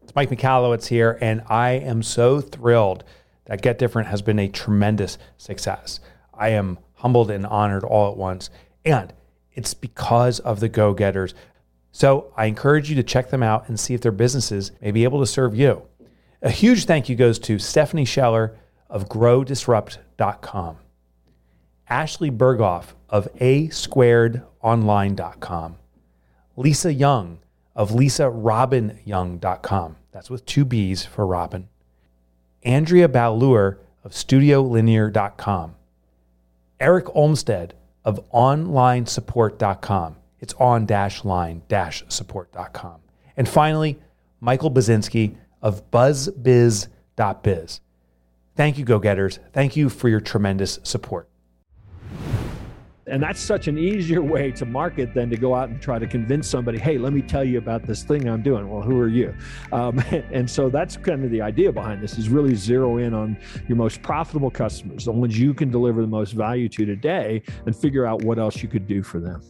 It's Mike Michalowicz here, and I am so thrilled that Get Different has been a tremendous success. I am humbled and honored all at once, and it's because of the go-getters. So I encourage you to check them out and see if their businesses may be able to serve you. A huge thank you goes to Stephanie Scheller of GrowDisrupt.com, Ashley Berghoff of ASquaredOnline.com, Lisa Young of LisaRobinYoung.com. That's with 2 B's for Robin. Andrea Ballur of StudioLinear.com. Eric Olmstead of OnlineSupport.com. It's on-line-support.com. And finally, Michael Bazinski of BuzzBiz.biz. Thank you, go-getters. Thank you for your tremendous support. And that's such an easier way to market than to go out and try to convince somebody, hey, let me tell you about this thing I'm doing. Well, who are you? And so that's kind of the idea behind this, is really zero in on your most profitable customers, the ones you can deliver the most value to today, and figure out what else you could do for them.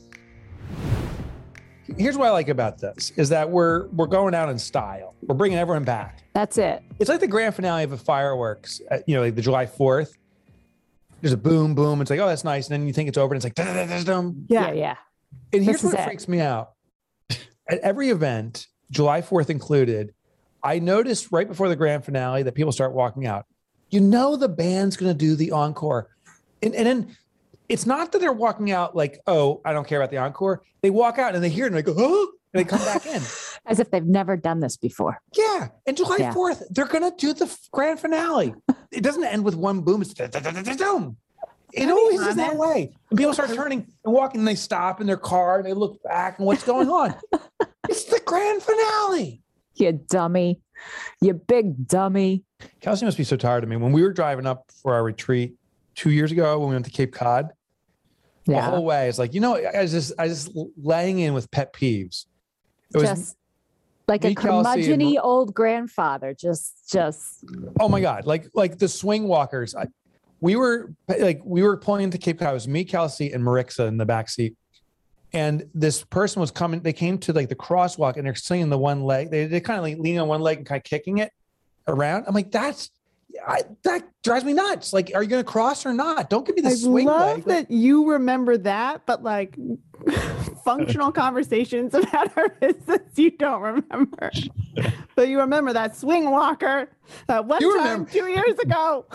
Here's what I like about this, is that we're going out in style. We're bringing everyone back. That's it. It's like the grand finale of a fireworks, like the July 4th. There's a boom, boom. It's like, oh, that's nice. And then you think it's over and it's like, da-da-da-da-dum. Yeah. And here's what freaks me out. At every event, July 4th included, I noticed right before the grand finale that people start walking out. You know the band's going to do the encore. And then it's not that they're walking out like, oh, I don't care about the encore. They walk out and they hear it and they go, oh, and they come back in. As if they've never done this before. Yeah. And July 4th, they're going to do the grand finale. It doesn't end with one boom. It's da-da-da-da-da-dum. It always is that way. And people start turning and walking and they stop in their car and they look back and what's going on? It's the grand finale. You dummy. You big dummy. Kelsey must be so tired of me. When we were driving up for our retreat 2 years ago when we went to Cape Cod, the whole way, it's like, I was just laying in with pet peeves. It was just like a curmudgeon-y old grandfather. Just. Oh my God. Like the swing walkers. We were pulling into Cape Cod. It was me, Kelsey, and Marixa in the back seat. And this person was coming. They came to like the crosswalk and they're swinging the one leg. They kind of like leaning on one leg and kind of kicking it around. I'm like, that drives me nuts. Like, are you going to cross or not? Don't give me the swing leg. I love that you remember that, but like functional conversations about our business, you don't remember. But you remember that swing walker that one time 2 years ago.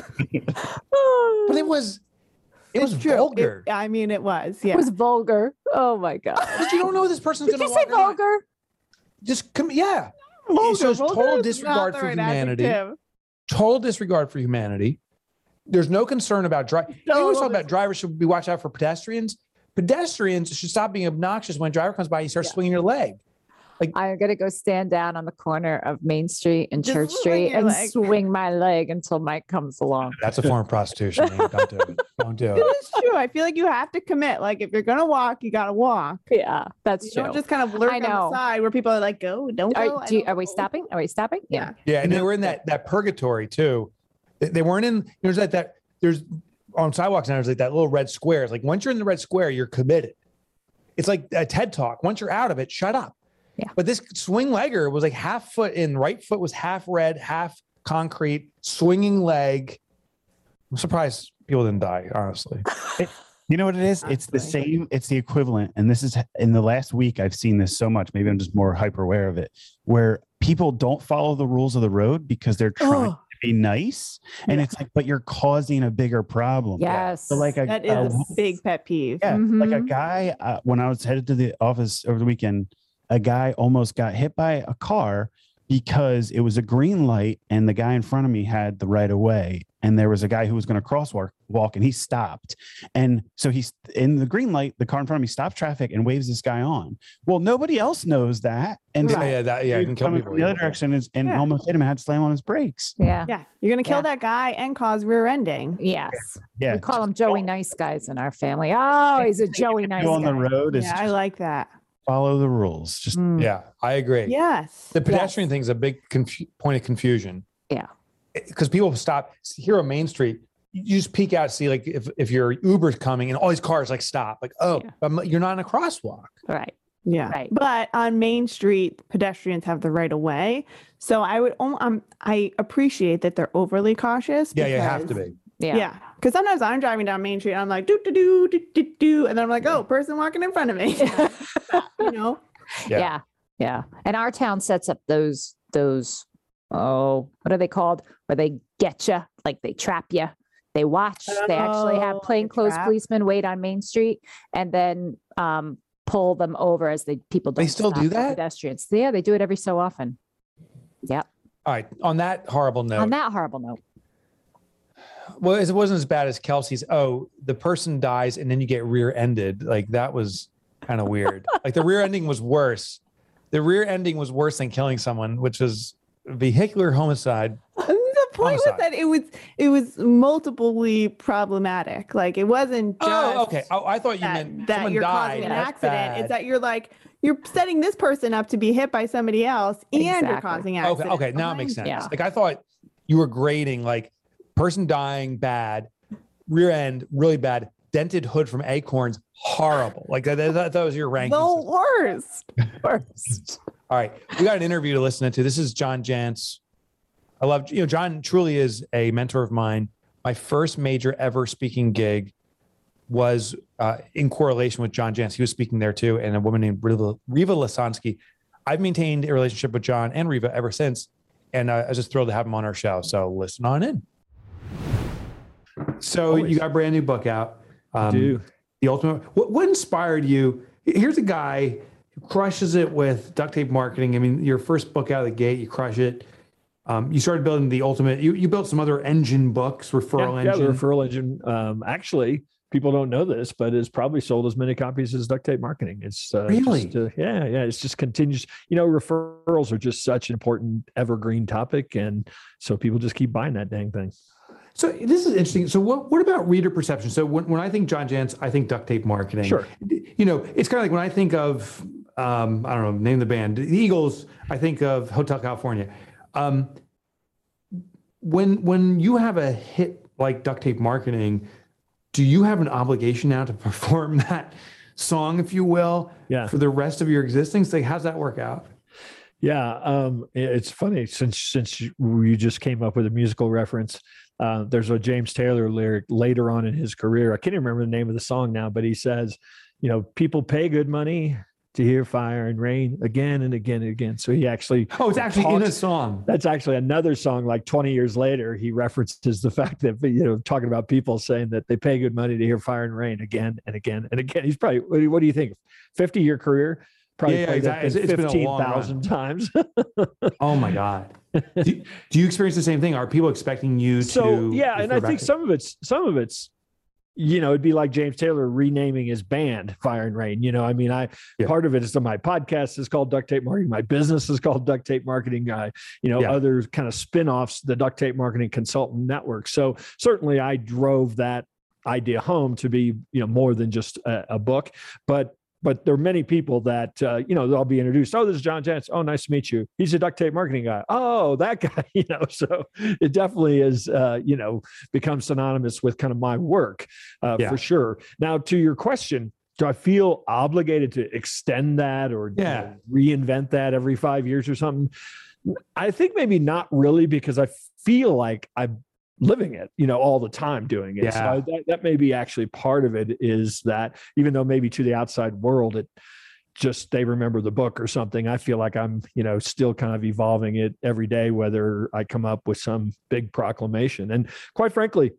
But it was vulgar. It was. Yeah. It was vulgar. Oh my God. But you don't know this person's going to walk. Did you say vulgar? Just come. Yeah. Vulgar, so it's total disregard for humanity. Adjective. Total disregard for humanity. There's no concern about driving. We always talk about drivers should be watch out for pedestrians. Pedestrians should stop being obnoxious when a driver comes by. You start swinging your leg. Like, I'm going to go stand down on the corner of Main Street and Church Street and swing my leg until Mike comes along. That's a form of prostitution. Man. Don't do it. Don't do it. It is true. I feel like you have to commit. Like if you're going to walk, you got to walk. Yeah, that's true. Don't just kind of lurk on the side where people are like, go, don't go. Are we stopping? Are we stopping? Yeah. Yeah. And they were in that purgatory too. They weren't in, there's like that, there's on sidewalks now, there's like that little red square. It's like once you're in the red square, you're committed. It's like a TED talk. Once you're out of it, shut up. Yeah. But this swing legger was like half foot in, right foot was half red, half concrete, swinging leg. I'm surprised people didn't die, honestly. You know what it is? It's the same. It's the equivalent. And this is in the last week, I've seen this so much. Maybe I'm just more hyper aware of it, where people don't follow the rules of the road because they're trying to be nice. And it's like, but you're causing a bigger problem. Yes. So like that is a big pet peeve. Yeah. Like a guy, when I was headed to the office over the weekend, a guy almost got hit by a car because it was a green light and the guy in front of me had the right of way. And there was a guy who was going to crosswalk and he stopped. And so he's in the green light, the car in front of me stops traffic and waves this guy on. Well, nobody else knows that. And I can kill people. The other direction and almost hit him and had to slam on his brakes. Yeah. Yeah. You're going to kill that guy and cause rear ending. Yes. Yeah. We call him Joey Nice Guys in our family. Oh, he's a Joey Nice Guy. On the road. I like that. Follow the rules. Just Yeah, I agree. Yes. The pedestrian thing is a big point of confusion. Yeah. Because people stop here on Main Street. You just peek out, see like if your Uber's coming and all these cars like stop, like, but you're not in a crosswalk. Right. Yeah. Right. But on Main Street, pedestrians have the right of way. So I appreciate that they're overly cautious. Yeah, you have to be. Yeah. Because sometimes I'm driving down Main Street and I'm like, do, do, do, do, do, do. And then I'm like, oh, person walking in front of me. You know? Yeah. And our town sets up those, what are they called? Where they get you, like they trap you. They watch. They actually have plainclothes policemen wait on Main Street and then pull them over as people don't. They still do that? Pedestrians. Yeah, they do it every so often. Yep. All right. On that horrible note. Well, it wasn't as bad as Kelsey's. Oh, the person dies and then you get rear-ended. Like that was kind of weird. Like the rear ending was worse. The rear ending was worse than killing someone, which was vehicular homicide. The point was that it was multiply problematic. Like it wasn't just I thought you meant that you're causing an accident. It's that you're setting this person up to be hit by somebody else and you're causing accident. Okay, now it makes sense. Yeah. Like I thought you were grading like person dying bad, rear end really bad, dented hood from Acorns horrible. Like that was your ranking. The worst. All right, we got an interview to listen to. This is John Jantsch. I love, John truly is a mentor of mine. My first major ever speaking gig was in correlation with John Jantsch. He was speaking there too, and a woman named Riva Lasansky. I've maintained a relationship with John and Riva ever since, and I was just thrilled to have him on our show. So listen on in. So you got a brand new book out. Do The Ultimate. What inspired you? Here's a guy who crushes it with duct tape marketing. I mean, your first book out of the gate, you crush it. You started building The Ultimate. You built some other engine books, referral engine. Yeah, the referral engine. Actually, people don't know this, but it's probably sold as many copies as duct tape marketing. It's really, it's just continues. Referrals are just such an important evergreen topic, and so people just keep buying that dang thing. So this is interesting. So what about reader perception? So when I think John Jantsch, I think duct tape marketing. Sure. It's kind of like when I think of, I don't know, name the band, the Eagles, I think of Hotel California. When you have a hit like duct tape marketing, do you have an obligation now to perform that song, if you will, for the rest of your existence? Like, how's that work out? Yeah. It's funny since you just came up with a musical reference. There's a James Taylor lyric later on in his career. I can't even remember the name of the song now, but he says, people pay good money to hear fire and rain again and again and again. So he actually... Oh, it's actually in a song. That's actually another song. Like 20 years later, he references the fact that, talking about people saying that they pay good money to hear fire and rain again and again and again. He's probably, what do you think? 50-year career? Probably played that 15,000 times. Oh my God. Do you experience the same thing? Are people expecting you to? Yeah. And I think some of it's, it'd be like James Taylor renaming his band Fire and Rain. Part of it is my podcast is called Duct Tape Marketing. My business is called Duct Tape Marketing. Other kind of spinoffs, the Duct Tape Marketing Consultant Network. So certainly I drove that idea home to be, more than just a book, but there are many people that, they'll be introduced. Oh, this is John Jantsch. Oh, nice to meet you. He's a duct tape marketing guy. Oh, that guy, so it definitely is, become synonymous with kind of my work for sure. Now, to your question, do I feel obligated to extend that or reinvent that every 5 years or something? I think maybe not really, because I feel like I'm living it, all the time doing it. Yeah. So that may be actually part of it, is that even though maybe to the outside world, it just, they remember the book or something. I feel like I'm, still kind of evolving it every day, whether I come up with some big proclamation. And quite frankly,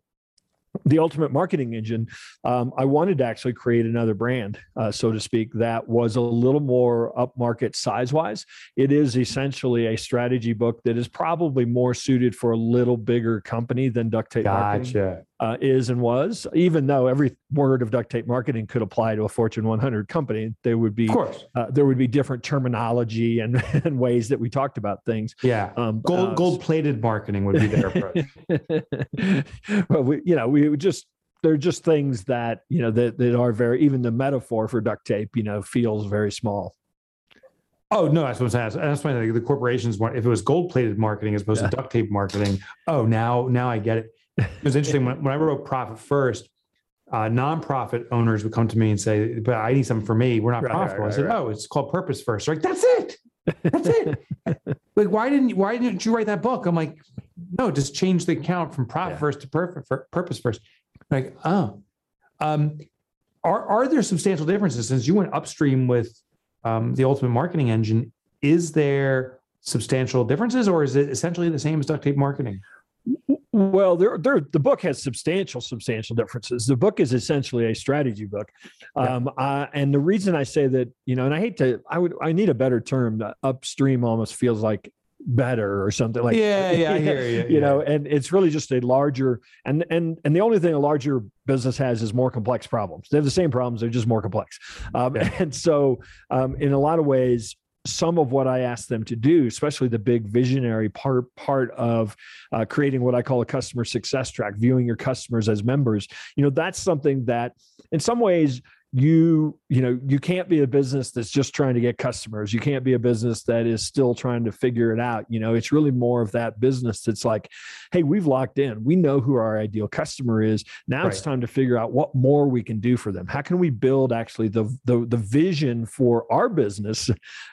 the Ultimate Marketing Engine, I wanted to actually create another brand, so to speak, that was a little more upmarket size-wise. It is essentially a strategy book that is probably more suited for a little bigger company than Duct Tape Marketing is and was. Even though every word of Duct Tape Marketing could apply to a Fortune 100 company, there would be different terminology and ways that we talked about things. Yeah, gold-plated marketing would be their approach. Well, they're just things that, that are very, even the metaphor for duct tape, feels very small. Oh, no, that's what I'm saying. That's why the corporations want, if it was gold-plated marketing as opposed to duct tape marketing, now I get it. It was interesting when I wrote Profit First, nonprofit owners would come to me and say, but I need something for me. We're not profitable. I said, oh, it's called Purpose First. They're like, that's it. That's it. Like, why didn't you write that book? I'm like, no, just change the account from Profit First to Purpose First. Like, oh, are there substantial differences since you went upstream with the Ultimate Marketing Engine? Is there substantial differences, or is it essentially the same as duct tape marketing? Well, the book has substantial differences. The book is essentially a strategy book. And the reason I say that, and I need a better term. Upstream almost feels like better or something like I hear you. And it's really just a larger, and the only thing a larger business has is more complex problems. They have the same problems, they're just more complex. And so in a lot of ways, some of what I ask them to do, especially the big visionary part of creating what I call a customer success track, viewing your customers as members, that's something that in some ways you can't be a business that's just trying to get customers. You can't be a business that is still trying to figure it out. It's really more of that business that's like, hey, we've locked in. We know who our ideal customer is. Now it's time to figure out what more we can do for them. How can we build actually the vision for our business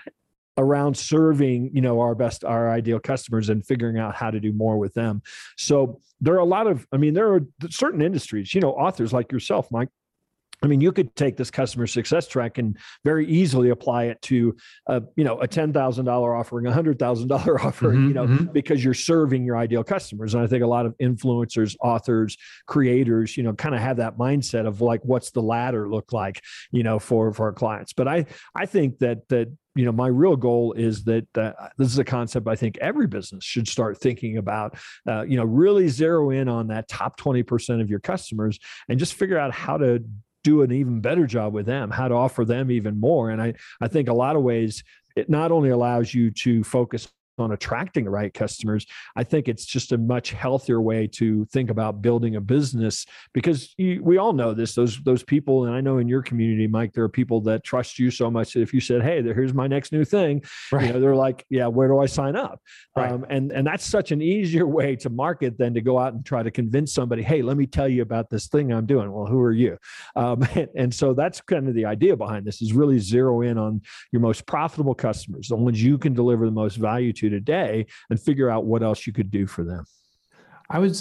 around serving, our ideal customers and figuring out how to do more with them. So there are certain industries, authors like yourself, Mike. You could take this customer success track and very easily apply it to, a $10,000 offering, $100,000 offering, because you're serving your ideal customers. And I think a lot of influencers, authors, creators, kind of have that mindset of like, what's the ladder look like, for our clients. But I think that my real goal is that this is a concept I think every business should start thinking about, really zero in on that top 20% of your customers and just figure out how to do an even better job with them, how to offer them even more. And I think a lot of ways, it not only allows you to focus on attracting the right customers, I think it's just a much healthier way to think about building a business, because we all know this, those people, and I know in your community, Mike, there are people that trust you so much that if you said, hey, here's my next new thing, they're like, yeah, where do I sign up? And that's such an easier way to market than to go out and try to convince somebody, hey, let me tell you about this thing I'm doing. Well, who are you? And so that's kind of the idea behind this, is really zero in on your most profitable customers, the ones you can deliver the most value to today, and figure out what else you could do for them. I was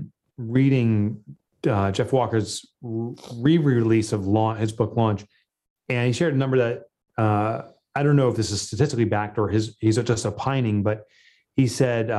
reading Jeff Walker's re-release of his book Launch, and he shared a number that I don't know if this is statistically backed or he's just opining, but he said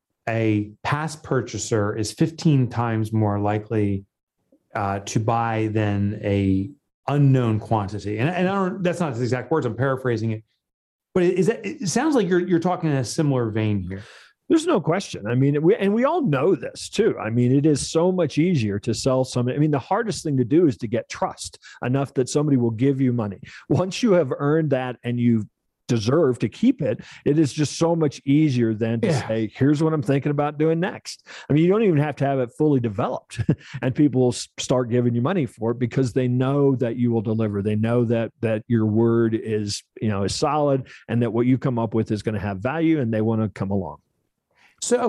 a past purchaser is 15 times more likely to buy than a unknown quantity. And I don't, that's not the exact words, I'm paraphrasing it. But it sounds like you're talking in a similar vein here. There's no question. We all know this too. It is so much easier to sell something. The hardest thing to do is to get trust enough that somebody will give you money. Once you have earned that and you deserve to keep it, it is just so much easier than to say, here's what I'm thinking about doing next. You don't even have to have it fully developed and people will start giving you money for it because they know that you will deliver. They know that your word is solid and that what you come up with is going to have value, and they want to come along. So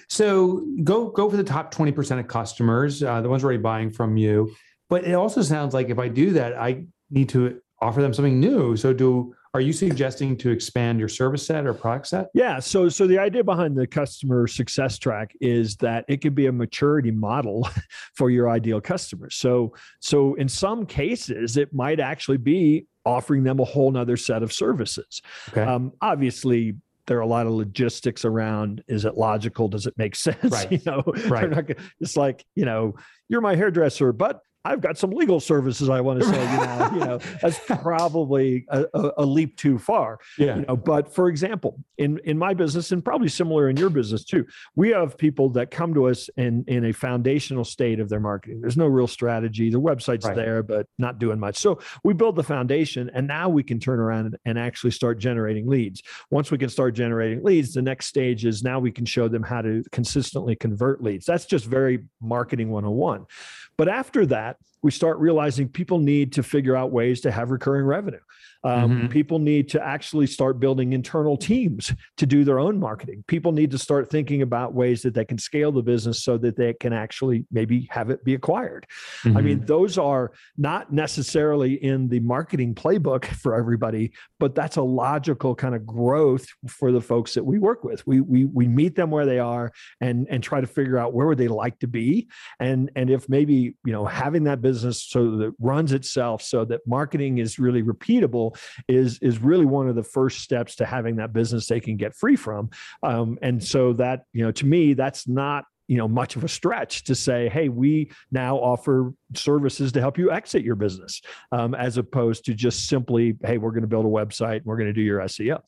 go for the top 20% of customers, the ones already buying from you. But it also sounds like if I do that, I need to offer them something new. Are you suggesting to expand your service set or product set? Yeah. So the idea behind the customer success track is that it could be a maturity model for your ideal customers. So in some cases, it might actually be offering them a whole nother set of services. Okay. Obviously, there are a lot of logistics around. Is it logical? Does it make sense? Right. Right. It's like, you're my hairdresser, but I've got some legal services I want to sell. That's probably a leap too far. Yeah. But for example, in my business, and probably similar in your business too, we have people that come to us in a foundational state of their marketing. There's no real strategy. The website's there, but not doing much. So we build the foundation, and now we can turn around and actually start generating leads. Once we can start generating leads, the next stage is now we can show them how to consistently convert leads. That's just very marketing 101. But after that, we start realizing people need to figure out ways to have recurring revenue. People need to actually start building internal teams to do their own marketing. People need to start thinking about ways that they can scale the business so that they can actually maybe have it be acquired. I mean, those are not necessarily in the marketing playbook for everybody, but that's a logical kind of growth for the folks that we work with. We meet them where they are and try to figure out where would they like to be. And if maybe, having that business so that it runs itself so that marketing is really repeatable is really one of the first steps to having that business they can get free from. And so that, to me, that's not, much of a stretch to say, hey, we now offer services to help you exit your business, as opposed to just simply, hey, we're going to build a website and we're going to do your SEO.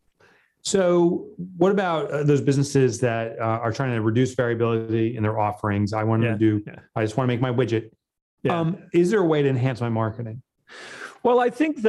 So what about those businesses that are trying to reduce variability in their offerings? I want to I just want to make my widget. Is there a way to enhance my marketing? Well, I think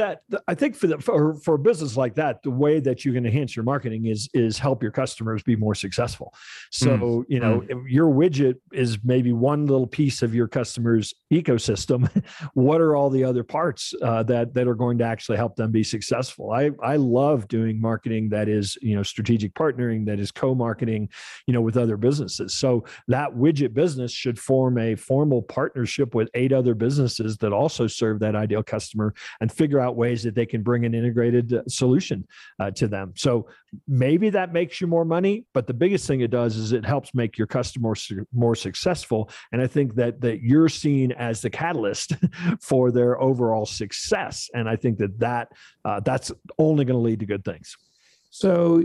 for a business like that, the way that you can enhance your marketing is help your customers be more successful. So, if your widget is maybe one little piece of your customer's ecosystem, what are all the other parts that are going to actually help them be successful? I love doing marketing that is, strategic partnering, that is co-marketing, with other businesses. So that widget business should form a formal partnership with 8 other businesses that also serve that ideal customer and figure out ways that they can bring an integrated solution to them. So maybe that makes you more money, but the biggest thing it does is it helps make your customers more successful. And I think that you're seen as the catalyst for their overall success. And I think that's only going to lead to good things. So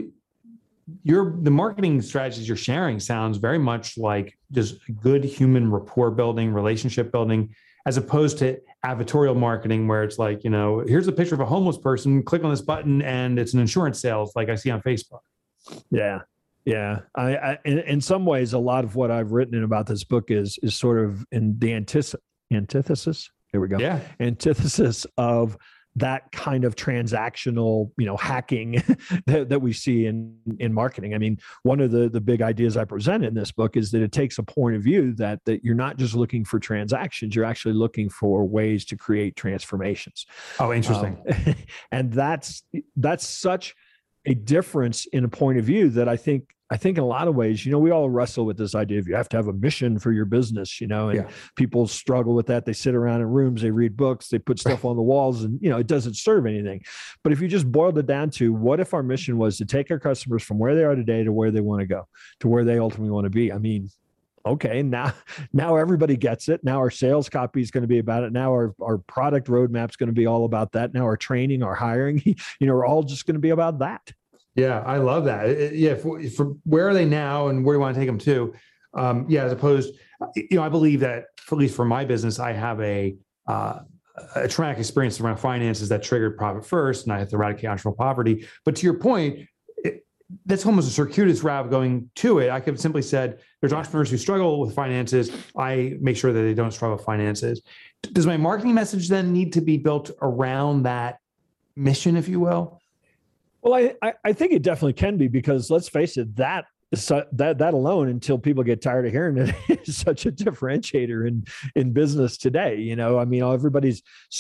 the marketing strategies you're sharing sounds very much like just good human rapport building, relationship building, as opposed to advertorial marketing where it's like, here's a picture of a homeless person, click on this button and it's an insurance sales like I see on Facebook. Yeah. Yeah. I in some ways, a lot of what I've written about this book is sort of in the antithesis. There we go. Yeah. Antithesis of that kind of transactional, hacking that we see in marketing. I mean, one of the big ideas I present in this book is that it takes a point of view that you're not just looking for transactions, you're actually looking for ways to create transformations. Oh, interesting. And that's such a difference in a point of view that I think in a lot of ways, we all wrestle with this idea of you have to have a mission for your business, and people struggle with that. They sit around in rooms, they read books, they put stuff on the walls and, it doesn't serve anything. But if you just boiled it down to what if our mission was to take our customers from where they are today to where they want to go, to where they ultimately want to be? I mean, okay, now everybody gets it. Now our sales copy is going to be about it. Now our product roadmap is going to be all about that. Now our training, our hiring, are all just going to be about that. Yeah, I love that. For where are they now and where do you want to take them to? As opposed, I believe that, at least for my business, I have a traumatic experience around finances that triggered Profit First, and I have to eradicate entrepreneurial poverty. But to your point, that's almost a circuitous route going to it. I could have simply said, there's entrepreneurs who struggle with finances. I make sure that they don't struggle with finances. Does my marketing message then need to be built around that mission, if you will? Well, I think it definitely can be, because let's face it, that alone, until people get tired of hearing it, is such a differentiator in business today. I mean, everybody's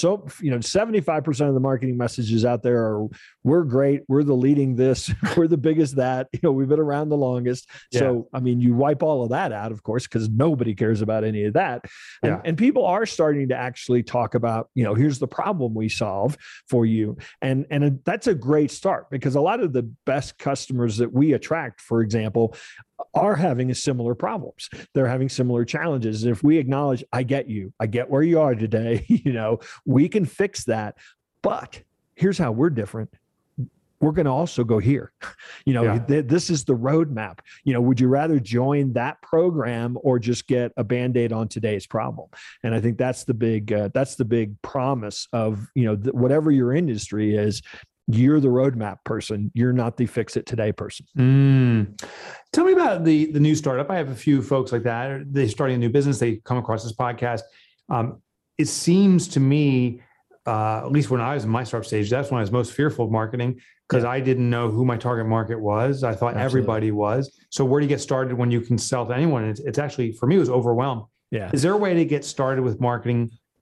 75% of the marketing messages out there are, we're great, we're the leading this, we're the biggest that, we've been around the longest. Yeah. So, I mean, you wipe all of that out, of course, because nobody cares about any of that. And people are starting to actually talk about, here's the problem we solve for you. And that's a great start, because a lot of the best customers that we attract, for example, are having similar problems. They're having similar challenges. If we acknowledge, I get you, I get where you are today, we can fix that. But here's how we're different. We're going to also go here. This is the roadmap. Would you rather join that program or just get a Band-Aid on today's problem? And I think that's the big promise of, whatever your industry is. You're the roadmap person. You're not the fix it today person. Tell me about the new startup. I have a few folks like that. They're starting a new business. They come across this podcast. It seems to me, at least when I was in my startup stage, that's when I was most fearful of marketing, because I didn't know who my target market was. I thought everybody was. So where do you get started when you can sell to anyone? It's actually, for me, it was overwhelmed. Yeah. Is there a way to get started with marketing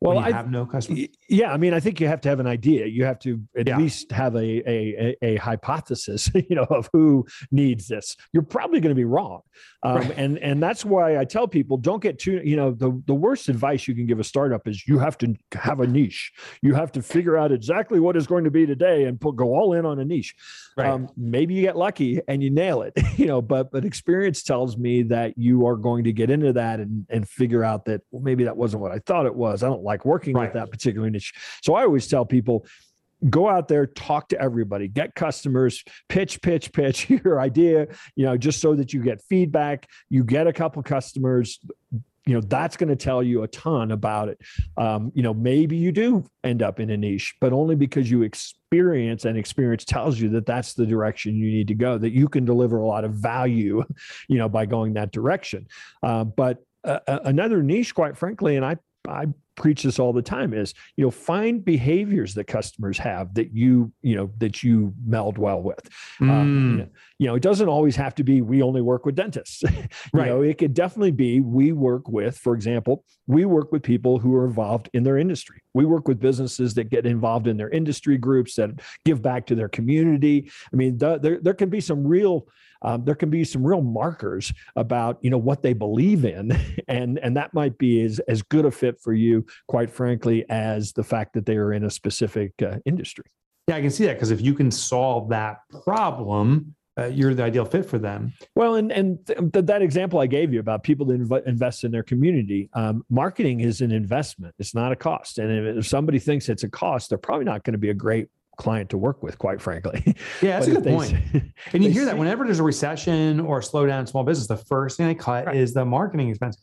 Well, when you have no customers? Yeah, I mean, I think you have to have an idea. You have to at least have a hypothesis, of who needs this. You're probably going to be wrong, and that's why I tell people don't get too. The worst advice you can give a startup is you have to have a niche. You have to figure out exactly what is going to be today and go all in on a niche. Right. Maybe you get lucky and you nail it, but experience tells me that you are going to get into that and figure out that maybe that wasn't what I thought it was. I don't like working with that particular niche. So I always tell people, go out there, talk to everybody, get customers, pitch your idea, just so that you get feedback, you get a couple customers. That's going to tell you a ton about it. Maybe you do end up in a niche, but only because you experience tells you that that's the direction you need to go, that you can deliver a lot of value, by going that direction. But another niche, quite frankly, and I preach this all the time, is find behaviors that customers have that you meld well with. It doesn't always have to be we only work with dentists. It could definitely be we work with, for example, we work with people who are involved in their industry. We work with businesses that get involved in their industry groups, that give back to their community. I mean, there can be some real markers about what they believe in, and that might be as good a fit for you, quite frankly, as the fact that they are in a specific industry. Yeah, I can see that, because if you can solve that problem, you're the ideal fit for them. Well, and that example I gave you about people that invest in their community, marketing is an investment. It's not a cost. And if somebody thinks it's a cost, they're probably not going to be a great client to work with, quite frankly. Yeah, that's a good point. And you hear that whenever there's a recession or a slowdown in small business, the first thing they cut is the marketing expense.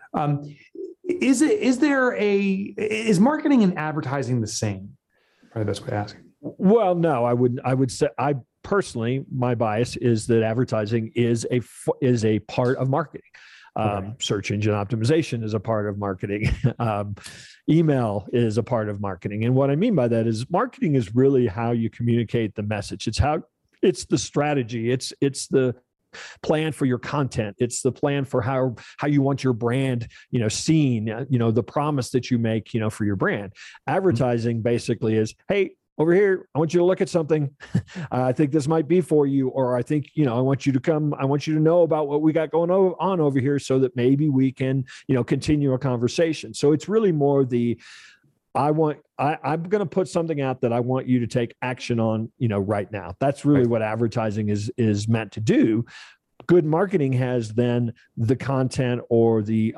Is marketing and advertising the same? Probably the best way to ask it. Well, no, I would say, I personally, my bias is that advertising is a part of marketing. Search engine optimization is a part of marketing. Email is a part of marketing. And what I mean by that is marketing is really how you communicate the message. It's the strategy. It's the plan for your content. It's the plan for how you want your brand, seen, the promise that you make, for your brand. Advertising basically is, hey, over here, I want you to look at something. I think this might be for you, or I think, I want you to come. I want you to know about what we got going on over here, so that maybe we can, continue a conversation. So it's really more I'm going to put something out that I want you to take action on, right now. That's really what advertising is meant to do. Good marketing has then the content or the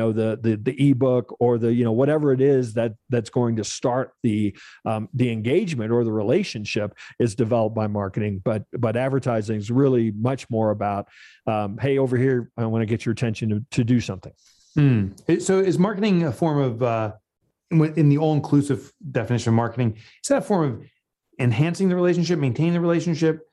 ebook or the whatever it is that's going to start the engagement or the relationship is developed by marketing. But advertising is really much more about, hey, over here, I want to get your attention to do something. So is marketing a form of in the all-inclusive definition of marketing, is that a form of enhancing the relationship, maintaining the relationship?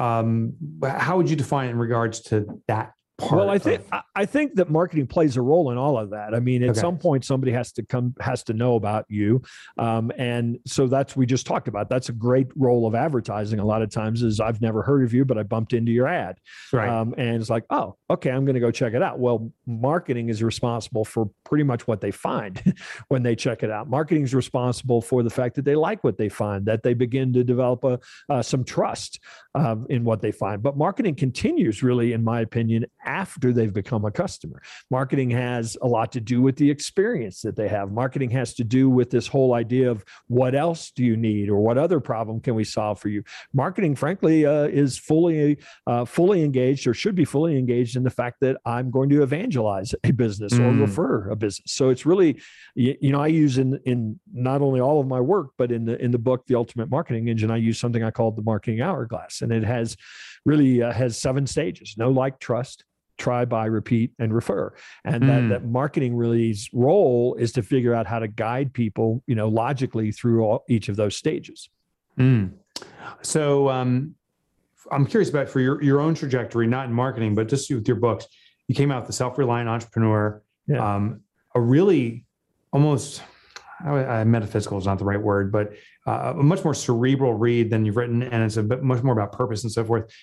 How would you define it in regards to that part? Well, I think that marketing plays a role in all of that. I mean, at some point, somebody has to know about you, and so we just talked about. That's a great role of advertising. A lot of times, is I've never heard of you, but I bumped into your ad, right? And it's like, oh, okay, I'm going to go check it out. Well, marketing is responsible for pretty much what they find when they check it out. Marketing is responsible for the fact that they like what they find, that they begin to develop some trust in what they find. But marketing continues, really, in my opinion, after they've become a customer. Marketing has a lot to do with the experience that they have. Marketing has to do with this whole idea of what else do you need, or what other problem can we solve for you. Marketing, frankly, is fully engaged, or should be fully engaged, in the fact that I'm going to evangelize a business or refer a business. So it's really, I use in not only all of my work, but in the book, The Ultimate Marketing Engine, I use something I call the marketing hourglass, and it has 7 stages: know, like, trust, try, buy, repeat, and refer. And that marketing really's role is to figure out how to guide people, logically through each of those stages. So I'm curious about, for your own trajectory, not in marketing, but just with your books. You came out with The Self-Reliant Entrepreneur, a really almost, metaphysical is not the right word, but a much more cerebral read than you've written, and it's a bit much more about purpose and so forth.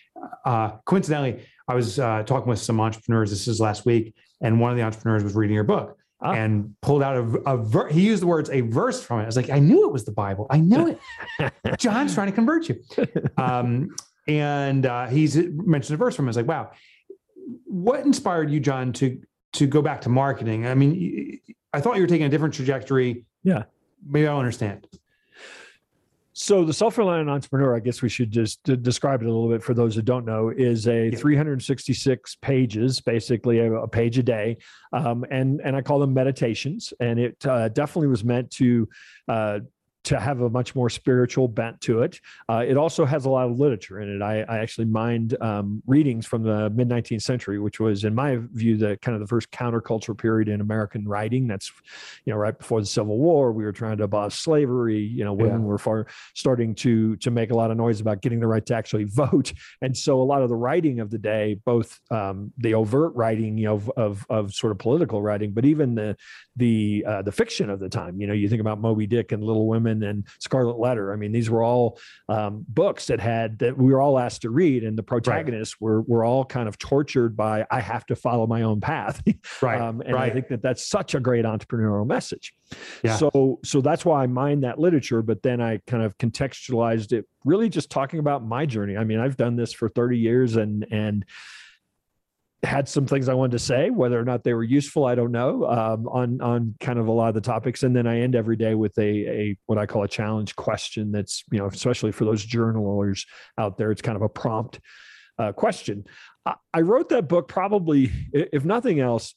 Coincidentally, I was talking with some entrepreneurs, this is last week, and one of the entrepreneurs was reading your book. and pulled out he used the words a verse from it. I was like, I knew it was the Bible. I knew it. John's trying to convert you. And he's mentioned a verse from it. I was like, wow. What inspired you, John, to go back to marketing? I mean, I thought you were taking a different trajectory. Yeah. Maybe I don't understand. So the Self-Reliant Entrepreneur, I guess we should just describe it a little bit for those that don't know, is a 366 pages, basically a page a day. And I call them meditations. And it definitely was meant to have a much more spiritual bent to it. It also has a lot of literature in it. I actually mined readings from the mid-19th century, which was, in my view, the kind of the first counterculture period in American writing. That's, right before the Civil War. We were trying to abolish slavery. Women were starting to make a lot of noise about getting the right to actually vote. And so a lot of the writing of the day, both the overt writing, of sort of political writing, but even the fiction of the time. You think about Moby Dick and Little Women and Scarlet Letter. I mean, these were all books that we were all asked to read, and the protagonists were all kind of tortured by, I have to follow my own path. I think that's such a great entrepreneurial message. Yeah. So that's why I mined that literature, but then I kind of contextualized it, really just talking about my journey. I mean, I've done this for 30 years and had some things I wanted to say, whether or not they were useful, I don't know, on kind of a lot of the topics. And then I end every day with a what I call a challenge question. That's, especially for those journalers out there, it's kind of a prompt question. I wrote that book probably, if nothing else,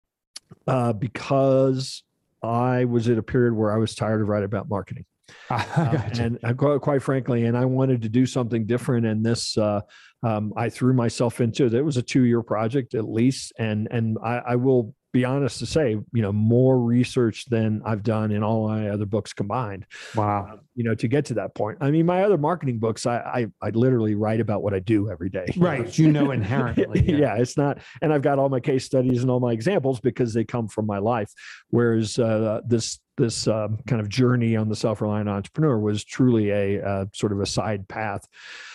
because I was at a period where I was tired of writing about marketing. And quite frankly, and I wanted to do something different. And this, I threw myself into it. It was a 2-year project at least. And I will be honest to say, more research than I've done in all my other books combined. Wow. To get to that point. I mean, my other marketing books, I literally write about what I do every day. Right. Inherently. Yeah, it's not, and I've got all my case studies and all my examples because they come from my life. Whereas this kind of journey on the Self-Reliant Entrepreneur was truly a sort of a side path.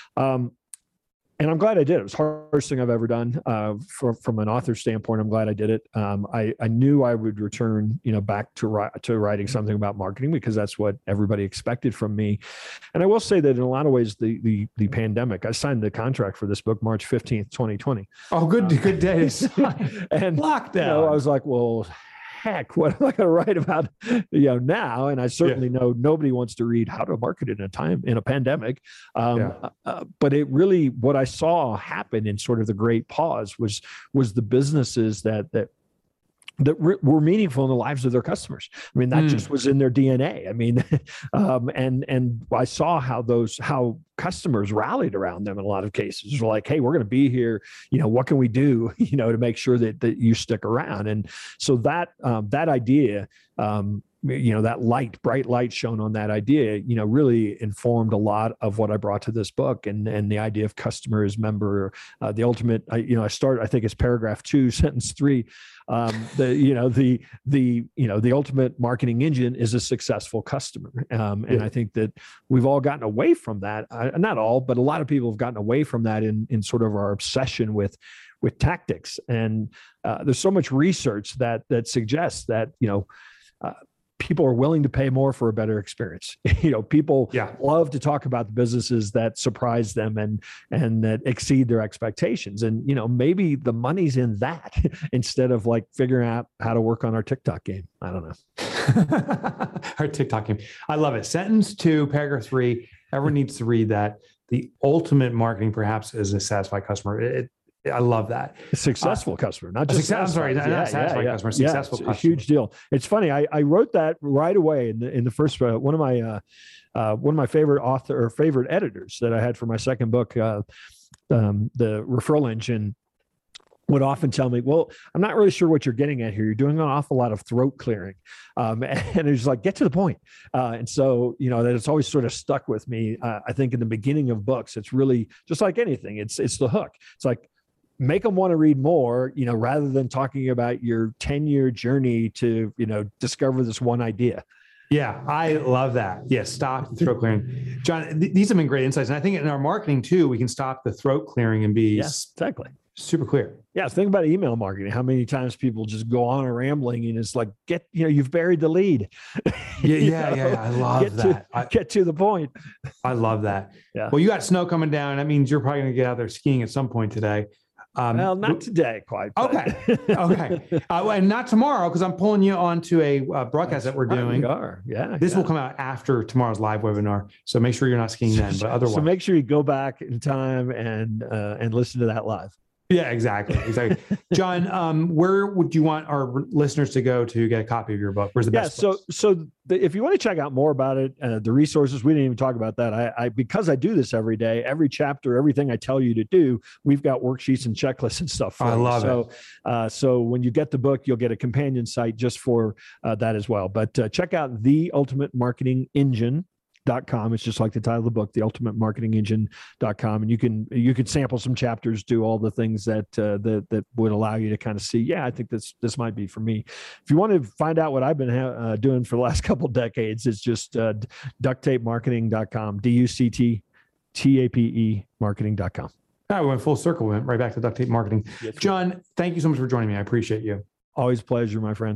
And I'm glad I did. It was the hardest thing I've ever done. From an author standpoint, I'm glad I did it. I knew I would return, back to writing something about marketing because that's what everybody expected from me. And I will say that in a lot of ways, the pandemic, I signed the contract for this book March 15th, 2020. Oh, good days. And lockdown. I was like, well, heck, what am I going to write about, now? And I certainly know nobody wants to read how to market in a pandemic. But it really, what I saw happen in sort of the great pause was the businesses that were meaningful in the lives of their customers. I mean, that just was in their DNA. I mean, and I saw how customers rallied around them in a lot of cases. Were like, hey, we're going to be here. What can we do, to make sure that you stick around? And so that idea, that bright light shown on that idea, really informed a lot of what I brought to this book, and the idea of customer as member, the ultimate, I think it's paragraph 2, sentence 3. The ultimate marketing engine is a successful customer. And I think that we've all gotten away from that. Not all, but a lot of people have gotten away from that in sort of our obsession with tactics. And there's so much research that suggests that, people are willing to pay more for a better experience. People love to talk about the businesses that surprise them and that exceed their expectations. And, maybe the money's in that instead of like figuring out how to work on our TikTok game. I don't know. Our TikTok game. I love it. Sentence 2, paragraph 3. Everyone needs to read that. The ultimate marketing perhaps is a satisfied customer. I love that. A successful customer, not just satisfied customer. Successful customer. A huge deal. It's funny. I wrote that right away in the first one of my favorite editors that I had for my second book, the Referral Engine, would often tell me, well, I'm not really sure what you're getting at here. You're doing an awful lot of throat clearing. And it's like, get to the point. And so, that it's always sort of stuck with me. I think in the beginning of books, it's really just like anything. It's the hook. It's like, make them want to read more, rather than talking about your 10-year journey to, discover this one idea. Yeah, I love that. Yeah, stop the throat clearing. John, these have been great insights. And I think in our marketing too, we can stop the throat clearing and be exactly super clear. Yeah, think about email marketing. How many times people just go on a rambling and it's like, you've buried the lead. Yeah. I love that. Get to the point. I love that. Yeah. Well, you got snow coming down. That means you're probably going to get out there skiing at some point today. Well, not today quite. But. Okay. And not tomorrow, because I'm pulling you onto a broadcast that we're doing. We are. Yeah. This will come out after tomorrow's live webinar. So make sure you're not skiing then, but otherwise. So make sure you go back in time and listen to that live. Yeah, exactly. John, where would you want our listeners to go to get a copy of your book? Where's the best place? So if you want to check out more about it, the resources, we didn't even talk about that. I because I do this every day, every chapter, everything I tell you to do, we've got worksheets and checklists and stuff for I love it. So when you get the book, you'll get a companion site just for that as well. But check out The Ultimate Marketing Engine. .com. It's just like the title of the book, The Ultimate Marketing Engine.com. And you can sample some chapters, do all the things that would allow you to kind of see, yeah, I think this might be for me. If you want to find out what I've been doing for the last couple of decades, it's just ducttapemarketing.com, DUCTTAPE marketing.com. We went full circle. We went right back to duct tape marketing. Yes, John, thank you so much for joining me. I appreciate you. Always a pleasure, my friend.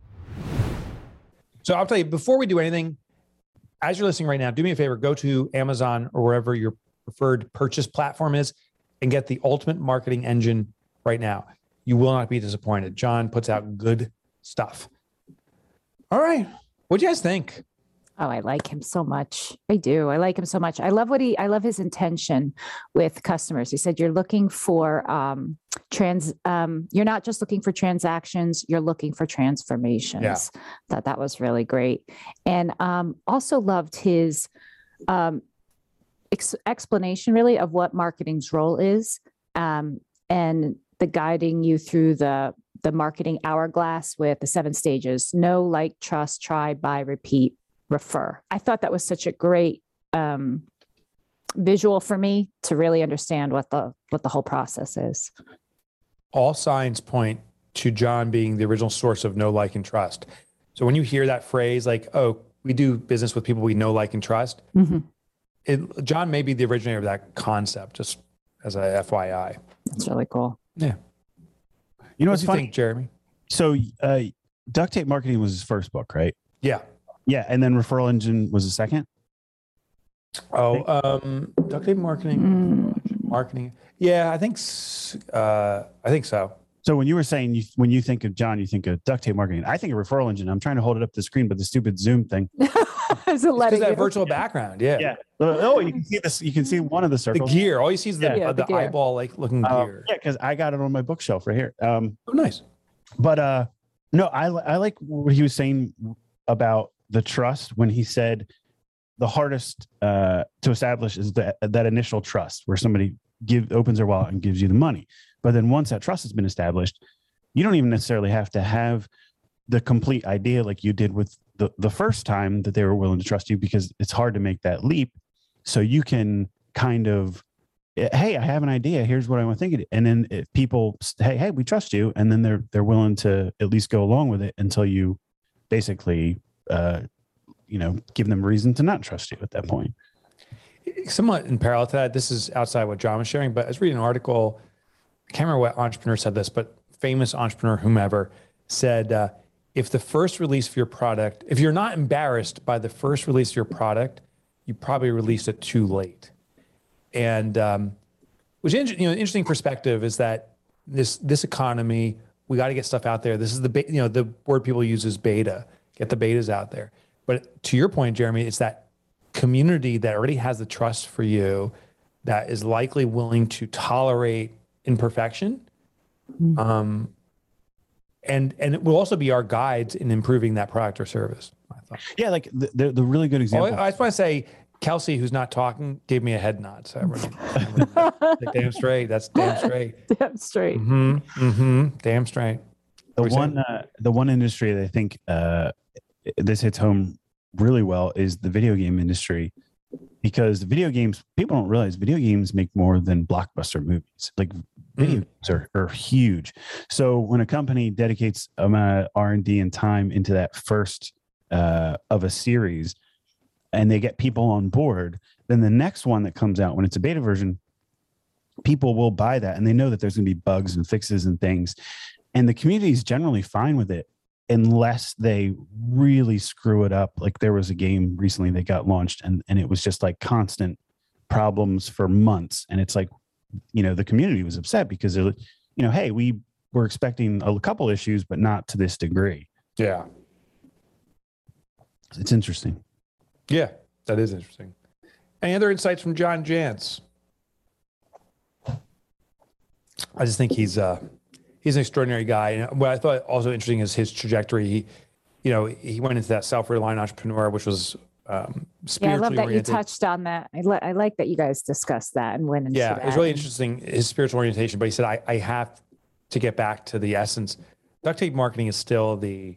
So I'll tell you, before we do anything, as you're listening right now, do me a favor, go to Amazon or wherever your preferred purchase platform is and get the Ultimate Marketing Engine right now. You will not be disappointed. John puts out good stuff. All right. What do you guys think? Oh, I like him so much. I do. I like him so much. I love his intention with customers. He said, you're looking for you're not just looking for transactions, you're looking for transformations. Yeah. That was really great. And also loved his explanation really of what marketing's role is, and the guiding you through the marketing hourglass with the 7 stages: know, like, trust, try, buy, repeat, refer. I thought that was such a great visual for me to really understand what the whole process is. All signs point to John being the original source of know, like, and trust. So when you hear that phrase, like, oh, we do business with people we know, like, and trust, John may be the originator of that concept, just as a FYI. That's really cool. Yeah. You know what's what's funny, think, Jeremy? So Duct Tape Marketing was his first book, right? Yeah. Yeah, and then Referral Engine was the second. Duct tape marketing. Yeah, I think so. So when you were saying when you think of John, you think of Duct Tape Marketing. I think of Referral Engine. I'm trying to hold it up the screen, but the stupid Zoom thing. Is it letting that virtual background? Yeah. Yeah. Oh, you can see this. You can see one of the circles. The gear. All you see is the gear. eyeball like looking gear. Yeah, because I got it on my bookshelf right here. Oh, nice. But no, I like what he was saying about the trust when he said the hardest to establish is that initial trust where somebody opens their wallet and gives you the money. But then once that trust has been established, you don't even necessarily have to have the complete idea like you did with the first time that they were willing to trust you, because it's hard to make that leap. So you can kind of, hey, I have an idea. Here's what I want to think. And then if people say, hey, we trust you. And then they're willing to at least go along with it until you basically, give them reason to not trust you at that point. Somewhat in parallel to that, this is outside what John was sharing, but I was reading an article. I can't remember what entrepreneur said this, but famous entrepreneur, whomever, said, if the first release of your product, if you're not embarrassed by the first release of your product, you probably released it too late. And which interesting perspective is that this economy, we got to get stuff out there. This is the word people use is beta. Get the betas out there. But to your point, Jeremy, it's that community that already has the trust for you, that is likely willing to tolerate imperfection. And it will also be our guides in improving that product or service, I thought. Yeah, like the really good example. I just want to say, Kelsey, who's not talking, gave me a head nod. So damn straight. That's damn straight. Damn straight. Damn straight. The one industry that I think this hits home really well is the video game industry, because the video games, people don't realize video games make more than blockbuster movies. Like video games are huge. So when a company dedicates R&D and time into that first of a series, and they get people on board, then the next one that comes out when it's a beta version people will buy that, and they know that there's going to be bugs and fixes and things, and the community is generally fine with it unless they really screw it up. Like there was a game recently that got launched, and it was just like constant problems for months, and it's like, the community was upset because they're, hey, we were expecting a couple issues, but not to this degree. Yeah. It's interesting. Yeah, that is interesting. Any other insights from John Jantsch? I just think he's an extraordinary guy. And what I thought also interesting is his trajectory. He went into that self-reliant entrepreneur, which was spiritually I love that oriented. you touched on that. I like that you guys discussed that and went into that. Yeah, it was really interesting, his spiritual orientation. But he said, I have to get back to the essence. Duct tape marketing is still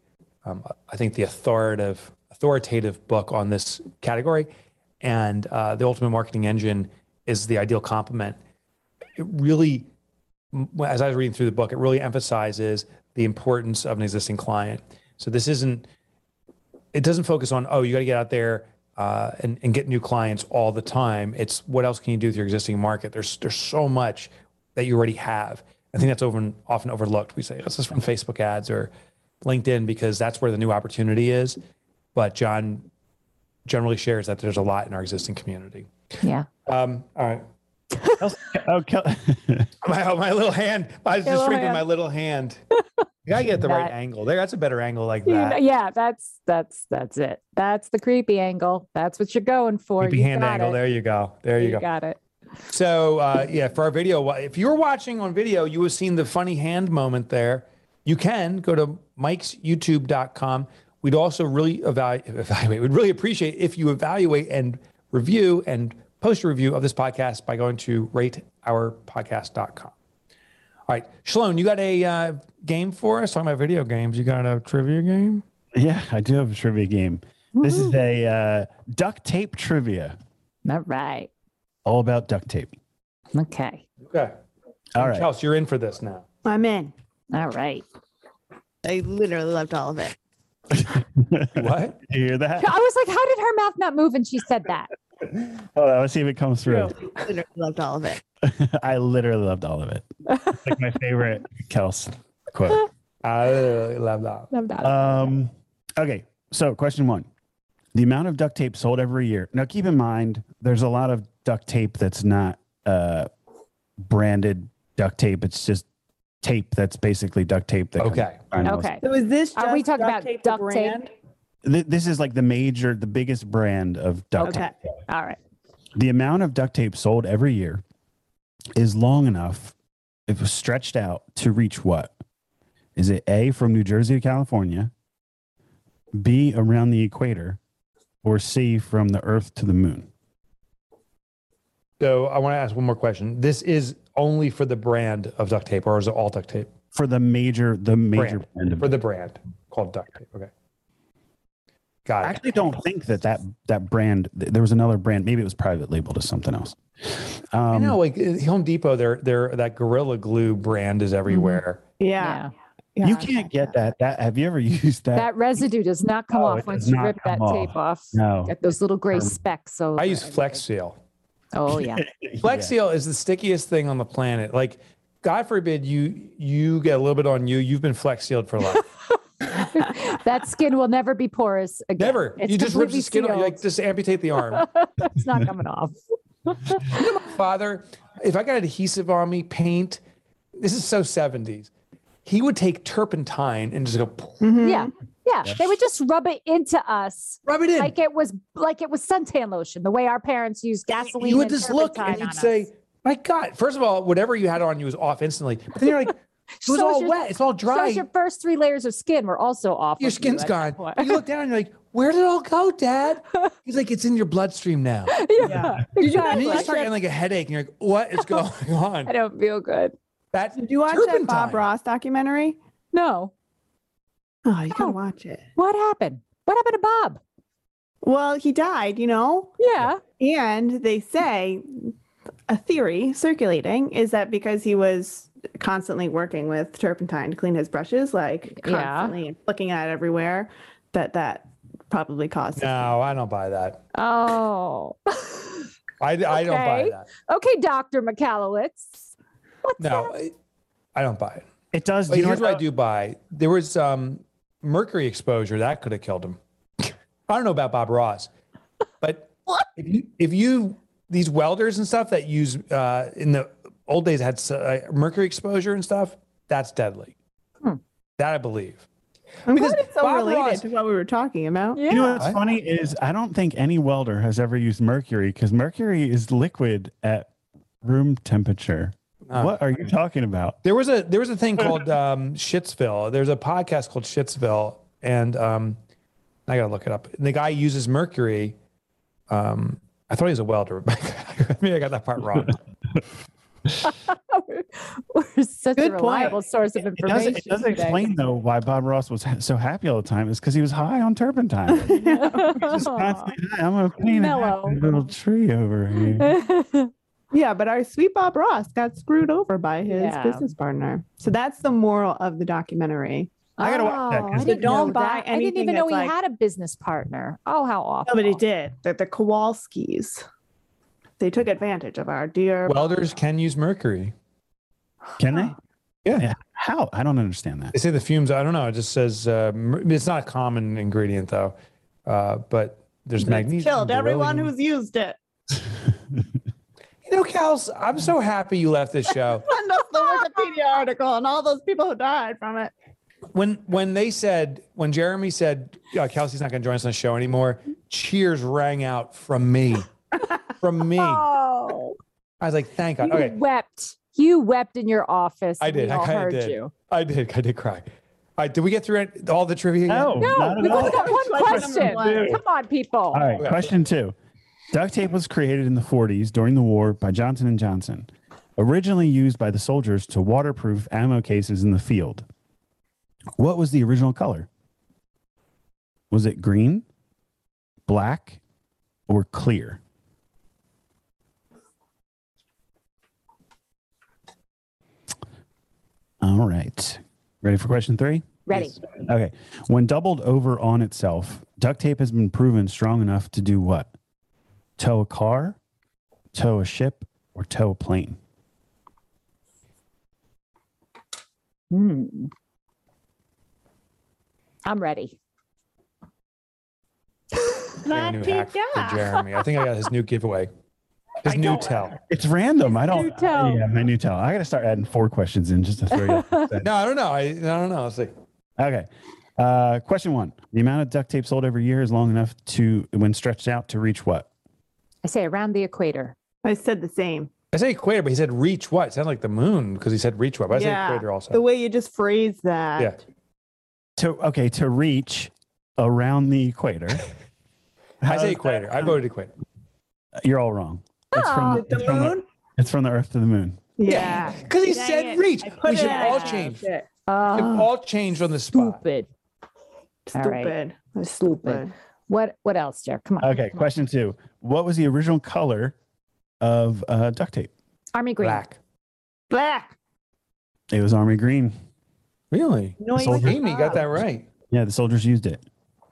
I think the authoritative book on this category. And the Ultimate Marketing Engine is the ideal complement. It really, as I was reading through the book, it really emphasizes the importance of an existing client. So it doesn't focus on, you got to get out there and get new clients all the time. It's what else can you do with your existing market? There's so much that you already have. I think that's often overlooked. We say, let's just run Facebook ads or LinkedIn because that's where the new opportunity is. But John generally shares that there's a lot in our existing community. Yeah. All right. Okay. My little hand. I was just shrinking my little hand. You gotta get the right angle there. That's a better angle like that. Yeah, that's it. That's the creepy angle. That's what you're going for. Creepy hand angle. There you go. There you go. Got it. So for our video, if you were watching on video, you would have seen the funny hand moment there. You can go to mikesyoutube.com. We'd also really evaluate. We'd really appreciate if you evaluate and review and post a review of this podcast by going to rateourpodcast.com. All right, Shalom, you got a game for us? Talking about video games, you got a trivia game? Yeah, I do have a trivia game. Woo-hoo. This is a duct tape trivia. All right. All about duct tape. Okay. All right. Chelsea, you're in for this now. I'm in. All right. I literally loved all of it. What? You hear that? I was like, how did her mouth not move when she said that? Hold on, let's see if it comes through. I literally loved all of it. I literally loved all of it. It's like my favorite Kels quote. I literally love that. Okay, so question 1. The amount of duct tape sold every year. Now, keep in mind, there's a lot of duct tape that's not branded duct tape. It's just tape that's basically duct tape. Okay. So is this just Are we talking about duct brand? tape? This is like the biggest brand of duct tape. All right. The amount of duct tape sold every year is long enough, if it was stretched out, to reach what? Is it A, from New Jersey to California, B, around the equator, or C, from the Earth to the moon? So I want to ask one more question. This is only for the brand of duct tape, or is it all duct tape? For the major brand of for the brand called duct tape. Okay. Got it. I actually don't think that brand, there was another brand, maybe it was private labeled as something else. I know, like Home Depot, that Gorilla Glue brand is everywhere. Yeah. You can't get that. Have you ever used that? That residue does not come off once you rip that tape off. No. Get those little gray specks. So I use Flex Seal. Oh yeah. Flex Seal is the stickiest thing on the planet. Like, God forbid you get a little bit on you. You've been Flex Sealed for life. That skin will never be porous again. Never. It's you just rip the skin completely off. You like just amputate the arm. It's not coming off. You know, my father, if I got adhesive on me, paint, this is so 70s. He would take turpentine and just go. Mm-hmm. Yeah. They would just rub it into us. Rub it in. Like it was suntan lotion, the way our parents used gasoline. You would and just look and turpentine you'd on say, us. my God, first of all, whatever you had on you was off instantly. But then you're like, it was all wet. It's all dry. So your first 3 layers of skin were also off. Your of skin's you gone. You look down and you're like, where did it all go, Dad? He's like, it's in your bloodstream now. Yeah. And Exactly. then you start getting like a headache and you're like, what is going on? I don't feel good. Did you watch that Bob Ross documentary? No. Oh, you gotta watch it. What happened? What happened to Bob? Well, he died, Yeah. And they say a theory circulating is that because he was constantly working with turpentine to clean his brushes, like constantly and flicking at it everywhere, that probably caused. No, I don't buy that. Oh. I don't buy Okay. that. Okay, Dr. McCallowitz. What's No, that? I don't buy it. It does. But You know here's what I what? do buy. There was mercury exposure that could have killed him. I don't know about Bob Ross, but if you these welders and stuff that use in the old days had mercury exposure and stuff, that's deadly. That I believe. I'm Because glad it's so Bob related Ross- to what we were talking about. Yeah. You know what's What? funny is I don't think any welder has ever used mercury because mercury is liquid at room temperature. What are you talking about? There was a thing called Shitsville. There's a podcast called Shitsville, and I gotta look it up. And the guy uses mercury. I thought he was a welder. Maybe I got that part wrong. We're such Good a reliable point. source of information. It doesn't today. explain though why Bob Ross was so happy all the time. It's because he was high on turpentine. Just constantly high. I'm gonna paint a Mellow. happy little tree over here. Yeah, but our sweet Bob Ross got screwed over by his Yeah. business partner. So that's the moral of the documentary. I gotta watch that, 'cause I So didn't don't know buy that. I didn't anything even know that's he like- had a business partner. Oh, how awful. Nobody did. The Kowalskis. They took advantage of our dear. Welders can use mercury. Can they? Yeah. How? I don't understand that. They say the fumes. I don't know. It just says it's not a common ingredient though, but there's It's magnesium. killed everyone beryllium. who's used it. You know, Kels, I'm so happy you left this show. Send us the Wikipedia article and all those people who died from it. When Jeremy said Kelsey's not going to join us on the show anymore, cheers rang out from me. From me. I Oh, was like, thank God. you Okay, wept. You wept in your office. I and did. We I all kinda heard did. you. I did cry. All right, did we get through all the trivia? yet? No, No, not we've at all. only got one Question question. one. Come on, people. All right, Okay. question 2. Duct tape was created in the 40s during the war by Johnson & Johnson, originally used by the soldiers to waterproof ammo cases in the field. What was the original color? Was it green, black, or clear? All right. Ready for question 3? Ready. Okay. When doubled over on itself, duct tape has been proven strong enough to do what? Tow a car, tow a ship, or tow a plane? I'm ready. Yeah, new hack for Jeremy. I think I got his new giveaway. His new tell. It's random. I don't. new tell. Yeah, my new tell. I got to start adding 4 questions in just to throw you. off. No, I don't know. I don't know. Let's see. Okay. Question 1. The amount of duct tape sold every year is long enough to, when stretched out, to reach what? I say around the equator. I said the same. I say equator, but he said reach what? It sounded like the moon because he said reach what. But I say equator also. The way you just phrased that. Yeah. To reach around the equator. I say equator. I voted equator. You're all wrong. It's from, The moon? it's from the Earth to the moon. Yeah. Because he Dang said it. reach. I put We should it all as change. shit. We've all changed on the spot. Stupid. All right. Stupid. That's Stupid. What else, Jack? Come on. Okay. Question 2. What was the original color of duct tape? Army green. Black. Black. It was army green. Really? No, Soldier. Amy got that right. Yeah, the soldiers used it.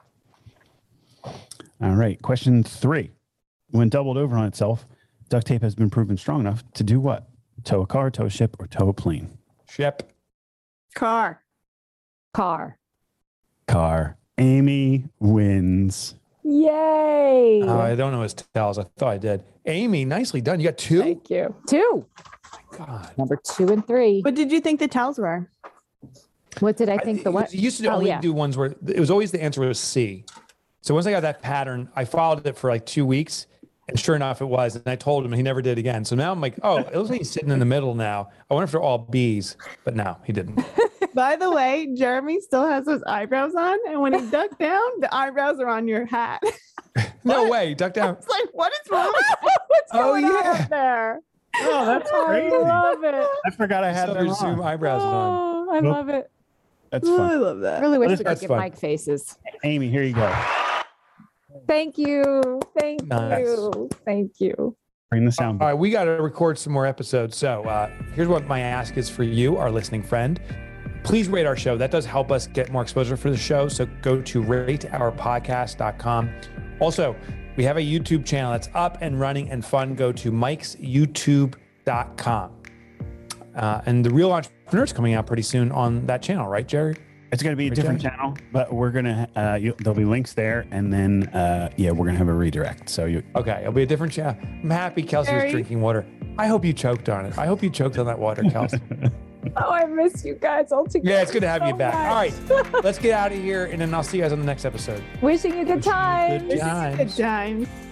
All right. Question 3. When doubled over on itself, duct tape has been proven strong enough to do what? Tow a car, tow a ship, or tow a plane? Shep. Car. Car. Car. Amy wins. Yay. I don't know his tells. I thought I did. Amy, nicely done. You got 2? Thank you. 2. God. Number 2 and 3. What did you think the tells were? What did I think the what? He used to Oh, only yeah. do ones where it was always the answer was C. So once I got that pattern, I followed it for like 2 weeks. And sure enough, it was. And I told him, and he never did again. So now I'm like, oh, it looks like he's sitting in the middle now. I wonder if they're all B's. But no, he didn't. By the way, Jeremy still has his eyebrows on, and when he ducked down, the eyebrows are on your hat. No way. Duck down. It's like, what is wrong? What's Oh, going on yeah. up there? Oh, that's I love it. I forgot I had So them your Zoom on. eyebrows is on. Oh, I love it. That's Oh, I fun. love I that. really wish we could That's get fun. mic faces. Amy, here you go. Thank you. Thank Nice. you. Thank you. Bring the sound. All right, we got to record some more episodes. So here's what my ask is for you, our listening friend. Please rate our show. That does help us get more exposure for the show. So go to rateourpodcast.com. Also, We have a YouTube channel that's up and running and fun. Go to mikesyoutube.com. And the Real Entrepreneur's coming out pretty soon on that channel, right, Jerry? It's going to be a different channel, but we're going to, there'll be links there. And then, we're going to have a redirect. So okay. It'll be a different channel. I'm happy Kelsey was drinking water. I hope you choked on it. I hope you choked on that water, Kelsey. Oh, I miss you guys all together. Yeah, it's good to have you back. much. All right. Let's get out of here. And then I'll see you guys on the next episode. Wishing you good times. Good times. Good times.